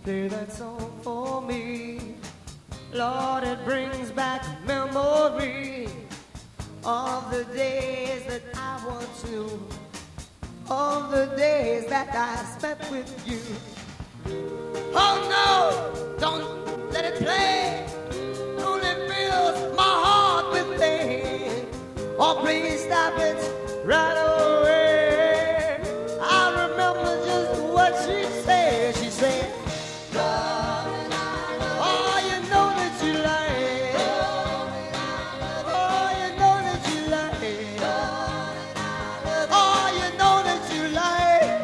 play that song for me. Lord, it brings back memory of the days that I once knew, of the days that I spent with you. Oh no, don't let it play. Only fills my heart with pain. Oh, please stop it right away. I remember just what she said. She said, oh, you know that you like. Oh, you know that you like. Oh, you know that you like.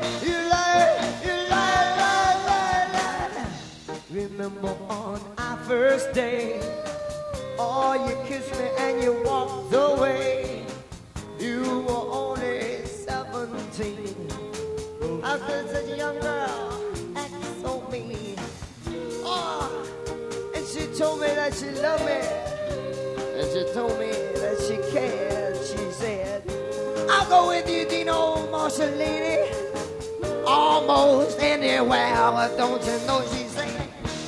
Remember on our first day, oh, you kissed me and you walked away. You were only 17. I said, such a young girl, acting so mean. Oh, and she told me that she loved me. And she told me that she cared. She said, I'll go with you, Dino Mussolini, almost anywhere. But don't you know, she said,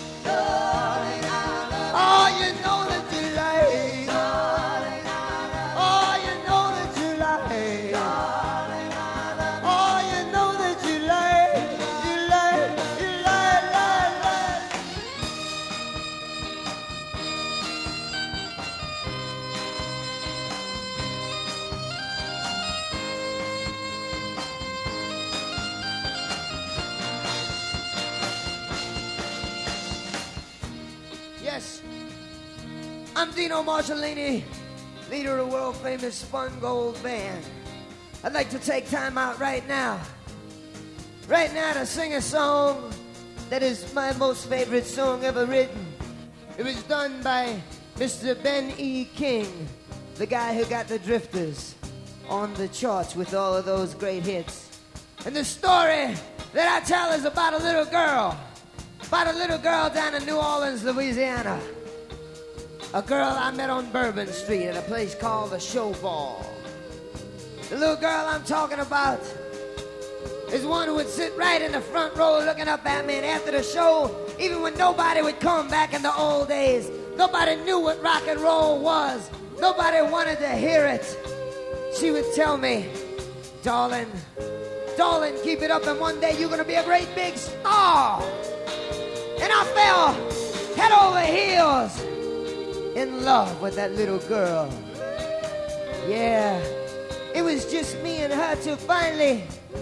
oh, you know that you like. Oh, you know that you like. Oh, you know that you like. You like. Yes, I'm Dino Mussolini, leader of the world-famous Spun Gold Band. I'd like to take time out right now to sing a song that is my most favorite song ever written. It was done by Mr. Ben E. King, the guy who got the Drifters on the charts with all of those great hits. And the story that I tell is about a little girl down in New Orleans, Louisiana. A girl I met on Bourbon Street at a place called the Show Ball. The little girl I'm talking about is one who would sit right in the front row looking up at me, and after the show, even when nobody would come back in the old days, nobody knew what rock and roll was, nobody wanted to hear it, she would tell me, darling, keep it up, and one day you're gonna be a great big star. And I fell head over heels in love with that little girl. Yeah, it was just me and her till finally,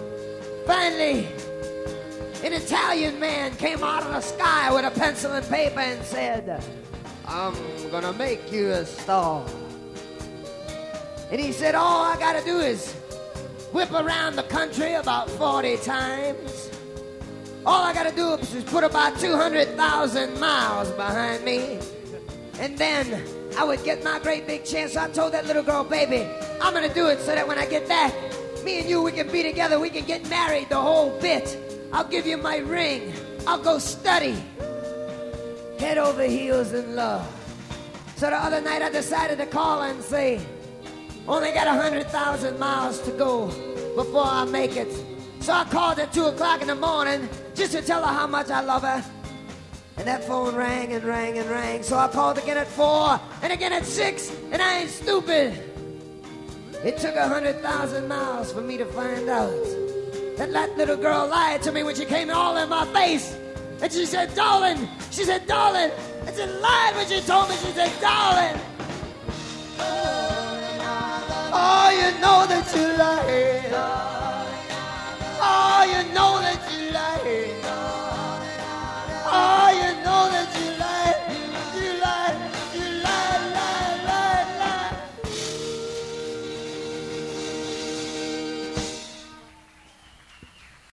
an Italian man came out of the sky with a pencil and paper and said, I'm gonna make you a star. And he said, all I gotta do is whip around the country about 40 times. All I gotta do is put about 200,000 miles behind me, and then I would get my great big chance. So I told that little girl, baby, I'm gonna do it so that when I get back, me and you, we can be together, we can get married, the whole bit. I'll give you my ring, I'll go study, head over heels in love. So the other night I decided to call her and say, only got 100,000 miles to go before I make it. So I called at 2 o'clock in the morning just to tell her how much I love her. And that phone rang and rang and rang. So I called again at 4 and again at 6, and I ain't stupid. It took 100,000 miles for me to find out that that little girl lied to me when she came all in my face. And she said, darling. And she lied when she told me. She said, darling. Oh, you know that you lied.